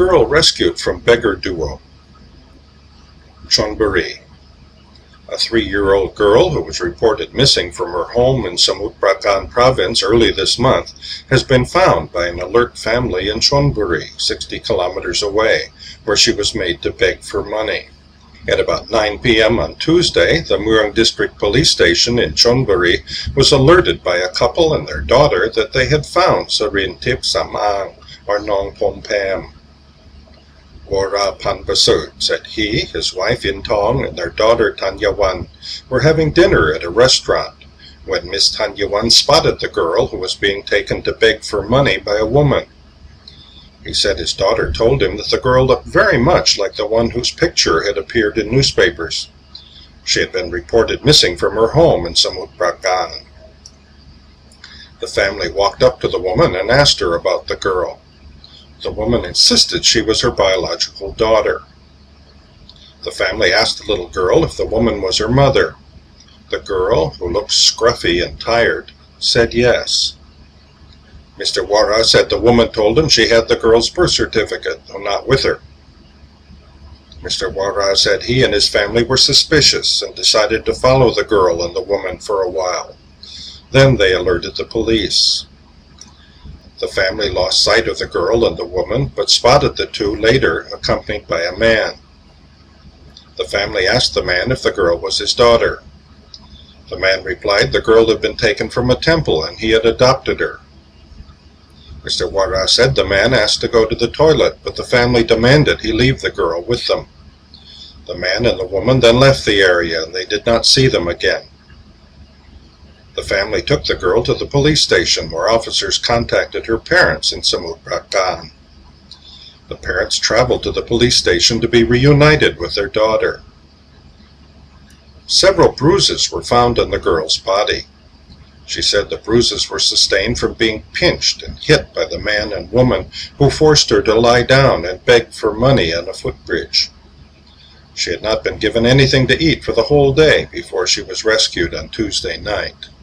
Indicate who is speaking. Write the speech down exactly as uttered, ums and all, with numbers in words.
Speaker 1: Girl rescued from beggar duo. Chonburi. A three-year-old girl who was reported missing from her home in Samut Prakan province early this month has been found by an alert family in Chonburi, sixty kilometers away, where she was made to beg for money. At about nine p m on Tuesday, the Mueang District Police Station in Chonburi was alerted by a couple and their daughter that they had found Sarintip Samang, or Nong Pompam. Wara Panbasut said he, his wife Intong, and their daughter Tanyawan were having dinner at a restaurant when Miss Tanyawan spotted the girl who was being taken to beg for money by a woman. He said his daughter told him that the girl looked very much like the one whose picture had appeared in newspapers. She had been reported missing from her home in Samut Prakan. The family walked up to the woman and asked her about the girl. The woman insisted she was her biological daughter. The family asked the little girl if the woman was her mother. The girl, who looked scruffy and tired, said yes. Mister Wara said the woman told him she had the girl's birth certificate, though not with her. Mister Wara said he and his family were suspicious and decided to follow the girl and the woman for a while. Then they alerted the police. The family lost sight of the girl and the woman, but spotted the two later, accompanied by a man. The family asked the man if the girl was his daughter. The man replied the girl had been taken from a temple and he had adopted her. Mister Wara said the man asked to go to the toilet, but the family demanded he leave the girl with them. The man and the woman then left the area and they did not see them again. The family took the girl to the police station where officers contacted her parents in Samut Prakan. The parents traveled to the police station to be reunited with their daughter. Several bruises were found on the girl's body. She said the bruises were sustained from being pinched and hit by the man and woman who forced her to lie down and beg for money on a footbridge. She had not been given anything to eat for the whole day before she was rescued on Tuesday night.